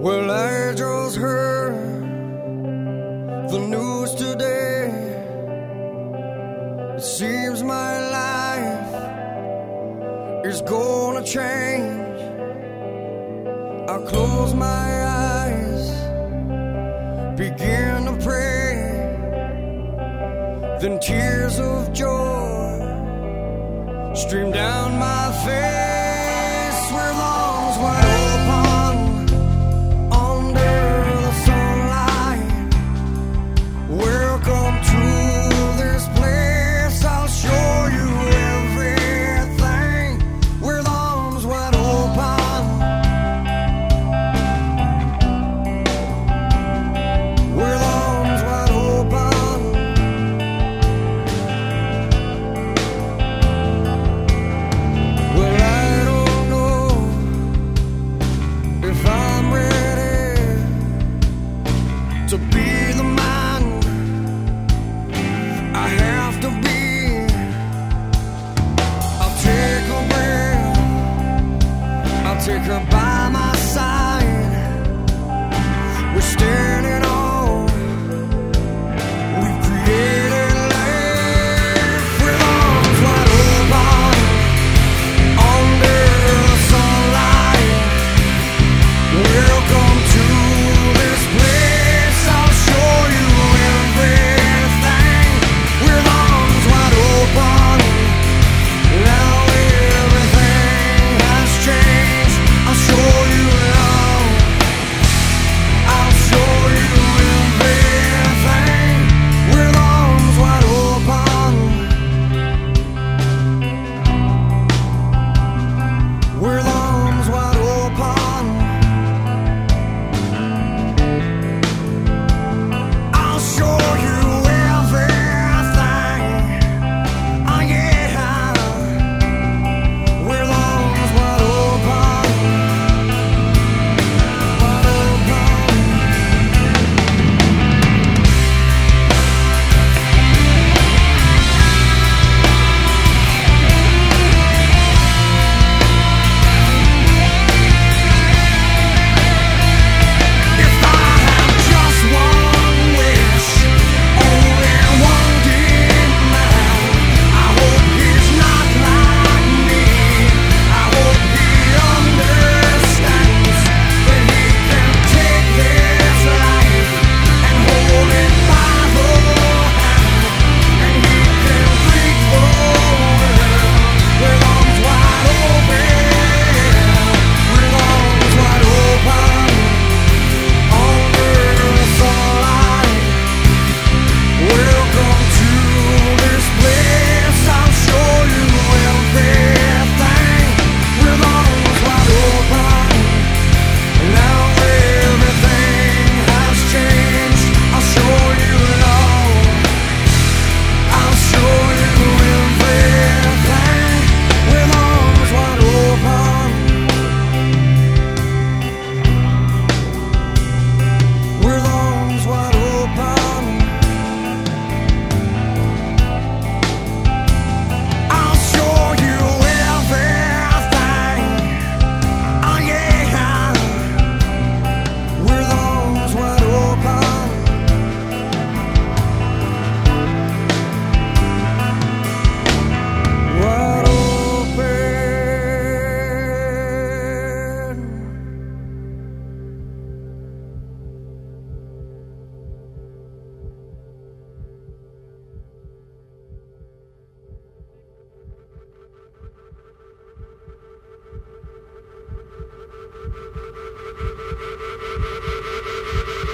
Well, I just heard the news today. It seems my life is gonna change. I close my eyes, begin to pray, then tears of joy stream down my face with arms wide open under the sunlight. Welcome to this place, I'll show you everything with arms wide open. With arms wide open. Well, I don't know if I'm ready to be the man I have to be. I'll take a breath, I'll take her by my side. We're standing